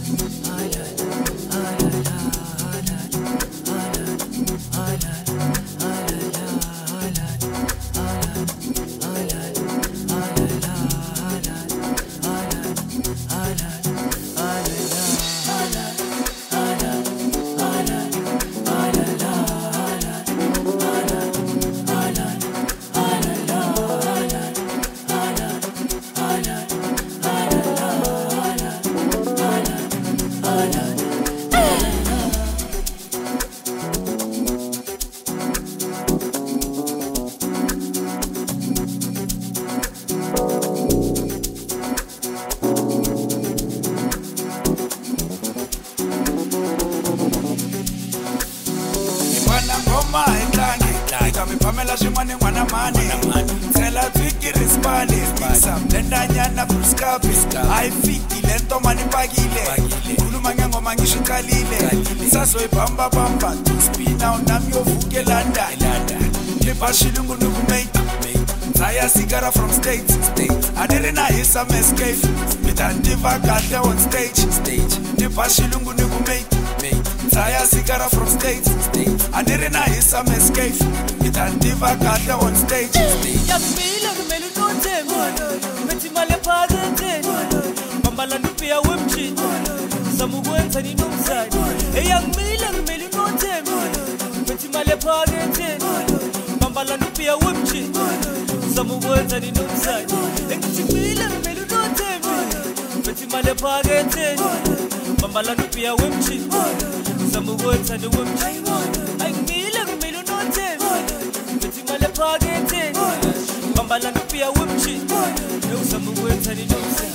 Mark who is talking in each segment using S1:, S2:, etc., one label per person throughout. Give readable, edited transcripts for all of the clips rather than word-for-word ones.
S1: Pamela Shimani wana mani Tela twiki rispani Mixam lenda nyana fruskapi Haifiki lento mani pagile Kulu manyango mangishu kalile Saso ibamba bamba Tuspina unami ofuke landa Lipa shilungu nuku mate Zaya sigara from states Adirina isa escape Mitandiva kate on stage Lipa shilungu nuku mate Zaya sigara from states Adirina isa escape Mitandiva kate on stage
S2: Yamila kumelu note Metimale pagete Mambala nupia wemchi Samugwenta ni numsai Yamila kumelu note Metimale pagete Mambala nupia wemchi Samugwenta ni numsai Yamila kumelu note Metimale pagete Mambala nupia wemchi Samugwenta ni wemchi Yamila kumelu note Metimale pagete Mambala nupia wemchi Samugwenta ni numsai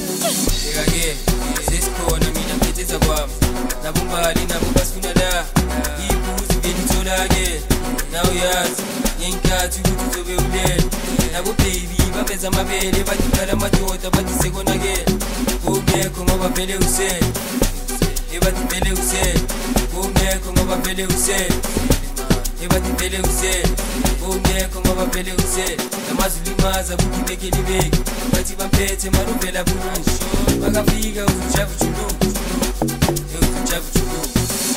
S3: Egage, Cisco na mina mketeza kwa Nabumbali na mubasuna da Ibuzi vini tonage Now yaz, yenkati kututobe ude Nabu baby, babeza mabele Batikala majota, batiseko nage Kome kongo bapele use Ebati pele use Kome kongo bapele use Ebati pele use Kome kongo bapele use Namazulima buki mekeli begi Bati bampete maruvela bunusho Bagafika uzuchavu chulu Uzuchavu chulu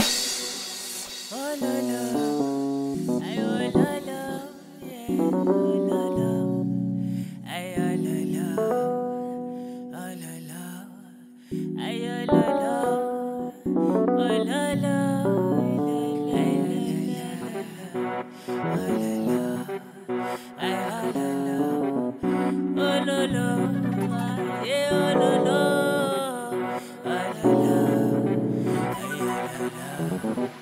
S2: Oh la la, ay oh la la, yeah, oh la la, ay oh la la, oh la la, ay oh la la, oh la la, ay oh la la, oh la la, yeah oh la la, oh la la, ay oh la la.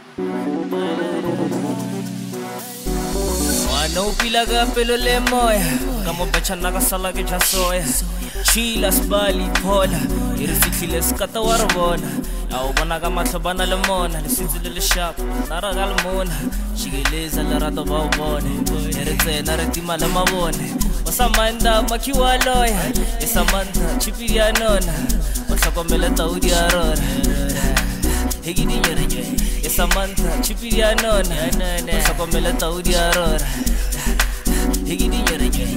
S2: Wano pila ka pelo le moya Kamo pechana ka sala ke chasoya Chilas bali pola Irifikhile skata warabona Awu bona ka mahlobana le mona Lisinzile le sharp Nara ka le mona Shikeleza le rato ba ubone Eritsena retima le mabone Osamanda makiwa loya Esamanda chipiri ya nona Osakomele taudi ya rora Higidi nyereje Esamanda chipiri ya nona Osakomele taudi ya rora Higidi nyereje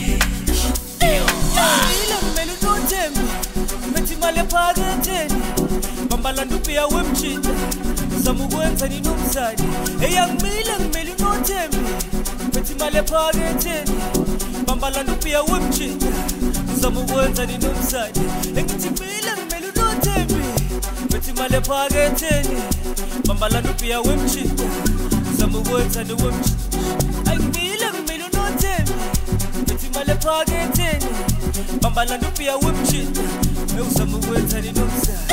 S2: Ila kumelu notembe Metimale pageteni Mambala nupia wemchita Samugwenta ni numsadi Eyangmila kumelu notembe Metimale pageteni Mambala nupia wemchita Samugwenta ni numsadi Engitimila kumelu notembe Metimale pageteni Mambala nupia wemchita Samugwenta ni wemchita Engmila kumelu notembe Metimale pageteni Mambala nupia wemchita Samugwenta ni numsadi